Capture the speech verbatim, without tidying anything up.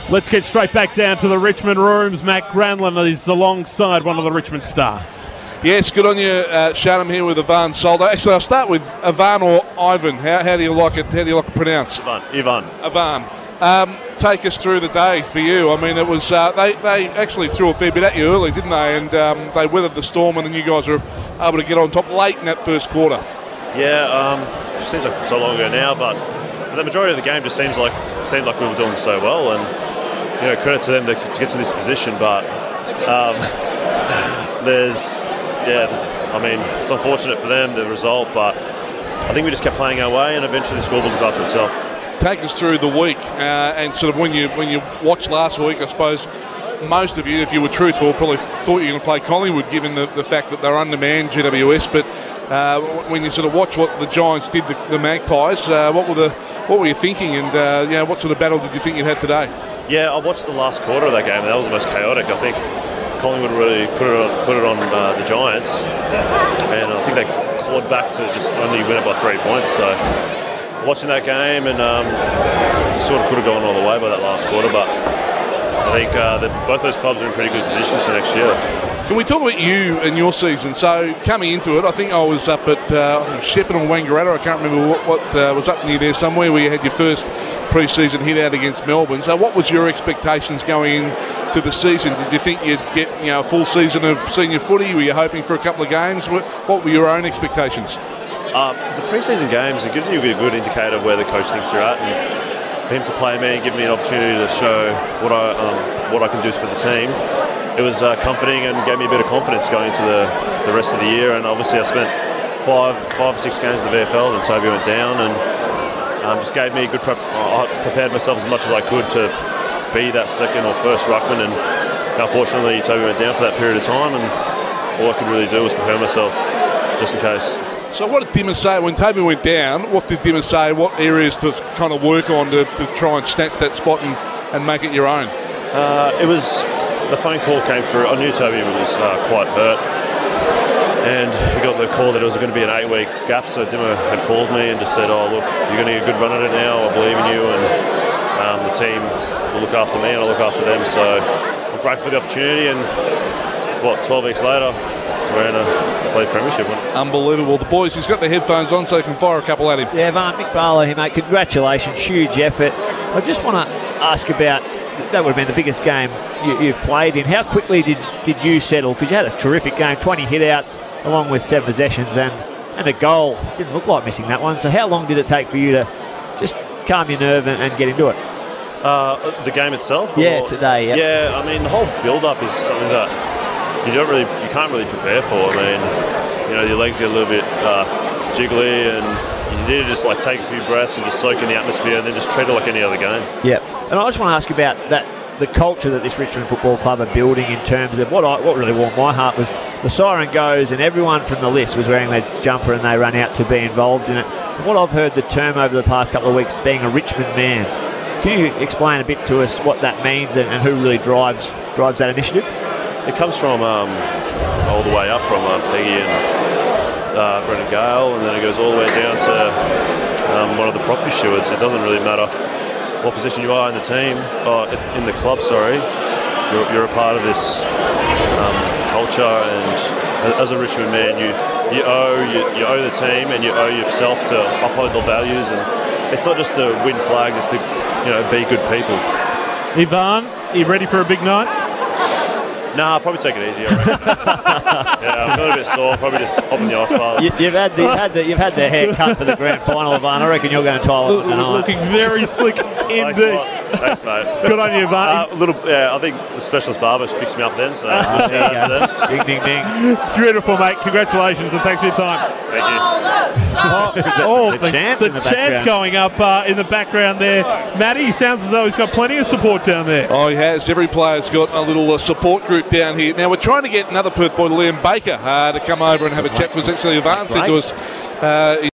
Let's get straight back down to the Richmond rooms. Matt Granlund is alongside one of the Richmond stars. Yes, good on you, uh, Shannon, here with Ivan Soldo. Actually, I'll start with Ivan or Ivan. How, how do you like it? How do you like it pronounced? Ivan. Ivan. Ivan. Um, take us through the day for you. I mean, it was uh, they they actually threw a fair bit at you early, didn't they? And um, they weathered the storm, and then you guys were able to get on top late in that first quarter. Yeah, um, seems like so long ago now, but for the majority of the game, just seems like seemed like we were doing so well, and you know, credit to them to, to get to this position. But um, there's, yeah, there's, I mean, it's unfortunate for them the result, but I think we just kept playing our way, and eventually the scoreboard looked after itself. Take us through the week, uh, and sort of when you when you watched last week, I suppose most of you, if you were truthful, probably thought you were going to play Collingwood, given the, the fact that they're undermanned, G W S. But uh, when you sort of watch what the Giants did to the Magpies, uh, what were the what were you thinking, and uh, you know, what sort of battle did you think you had today? Yeah, I watched the last quarter of that game, and that was the most chaotic. I think Collingwood really put it on, put it on uh, the Giants, and I think they clawed back to just only win it by three points. So watching that game, and um, sort of could have gone all the way by that last quarter, but I think uh, that both those clubs are in pretty good positions for next year. Can we talk about you and your season? So coming into it, I think I was up at uh, Shepparton or Wangaratta. I can't remember what, what uh, was up near there somewhere where you had your first pre-season hit out against Melbourne. So what was your expectations going into the season? Did you think you'd get, you know, a full season of senior footy? Were you hoping for a couple of games? What, what were your own expectations? Uh, the pre-season games, it gives you a good indicator of where the coach thinks you're at, and for him to play me and give me an opportunity to show what I um, what I can do for the team, it was uh, comforting and gave me a bit of confidence going into the, the rest of the year. And obviously I spent five five or six games in the V F L, and Toby went down, and um, just gave me a good prep. I prepared myself as much as I could to be that second or first ruckman, and unfortunately Toby went down for that period of time, and all I could really do was prepare myself just in case. So what did Dimmer say when Toby went down? What did Dimmer say? What areas to kind of work on to, to try and snatch that spot and, and make it your own? Uh, it was, the phone call came through. I knew Toby was uh, quite hurt, and he got the call that it was going to be an eight-week gap. So Dimmer had called me and just said, "Oh, look, you're going to get a good run at it now. I believe in you, and um, the team will look after me, and I'll look after them." So I'm grateful for the opportunity. And what, twelve weeks later, we're in a play premiership. Unbelievable. The boys, he's got the headphones on so he can fire a couple at him. Yeah, Van, Mick Barlow here, mate. Congratulations, huge effort. I just want to ask about, that would have been the biggest game you, you've played in. How quickly did, did you settle? Because you had a terrific game, twenty hit-outs, along with seven possessions and, and a goal. It didn't look like missing that one. So how long did it take for you to just calm your nerve and, and get into it? Uh, the game itself? Yeah, or, today, yeah. Yeah, I mean, the whole build-up is something that you don't really, you can't really prepare for. I mean, you know, your legs get a little bit uh, jiggly, and you need to just like take a few breaths and just soak in the atmosphere, and then just treat it like any other game. Yep. And I just want to ask you about that, the culture that this Richmond Football Club are building in terms of what I, what really warmed my heart was the siren goes and everyone from the list was wearing their jumper and they run out to be involved in it. And what I've heard the term over the past couple of weeks being a Richmond man. Can you explain a bit to us what that means and, and who really drives drives that initiative? It comes from um, all the way up from uh, Peggy and uh, Brendan Gale, and then it goes all the way down to um, one of the property stewards. It doesn't really matter what position you are in the team, or in the club, sorry. You're, you're a part of this um, culture, and as a Richmond man, you you owe you, you owe the team and you owe yourself to uphold the values. And it's not just to win flags; it's to, you know, be good people. Ivan, are you ready for a big night? Nah, I'll probably take it easy. Yeah, I'm feeling a bit sore. Probably just hop in the ice bath. You, you've had the you've had the you've had the hair cut for the grand final, Ivan. I reckon you're going to try it tonight. Looking very slick indeed. Thanks, a lot. Thanks, mate. Good on you, Ivan. Uh, a little, yeah. I think the specialist barber fixed me up then, so Ah, shout out to them. Ding, ding, ding. Beautiful, mate. Congratulations and thanks for your time. Thank you. Oh, oh, the the, chants the in the chants background. going up uh, in the background there. Matty sounds as though he's got plenty of support down there. Oh, he has. Every player's got a little uh, support group down here. Now, we're trying to get another Perth boy, Liam Baker, uh, to come over and have a chat to us. Actually, Ivan said to us uh,